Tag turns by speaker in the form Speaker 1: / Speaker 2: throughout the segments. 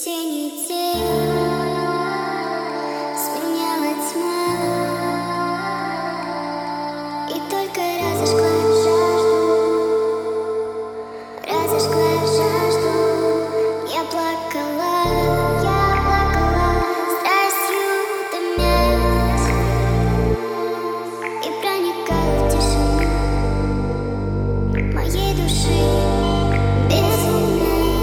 Speaker 1: Синий день сменяла тьма, и только разожгла жажду. Я плакала, страстью томясь, и проникала в тишину моей души безумной.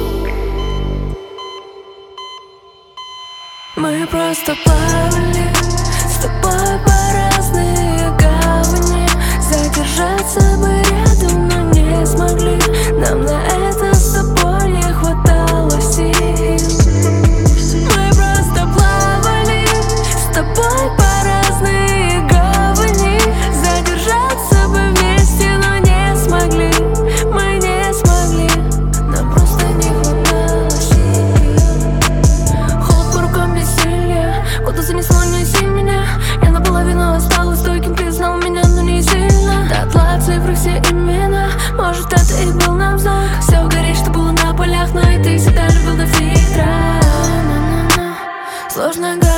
Speaker 2: Мы просто плавали с тобой по разные гавани. Задержаться бы рядом, но не смогли. Нам на это с тобой не хватало сил. Мы просто плавали с тобой по разные гавани. Задержаться бы вместе, но не смогли. Мы не смогли, нам просто не хватало сил. Холод по рукам, бессилие, куда занесло, неси меня. Я наполовину осталась той, кем ты знал меня, но не сильно. Дотла цифры, все имена, может, это и был нам знак. Все горит, что было на полях, но и ты всегда же был на фильтрах. Сложно говорить.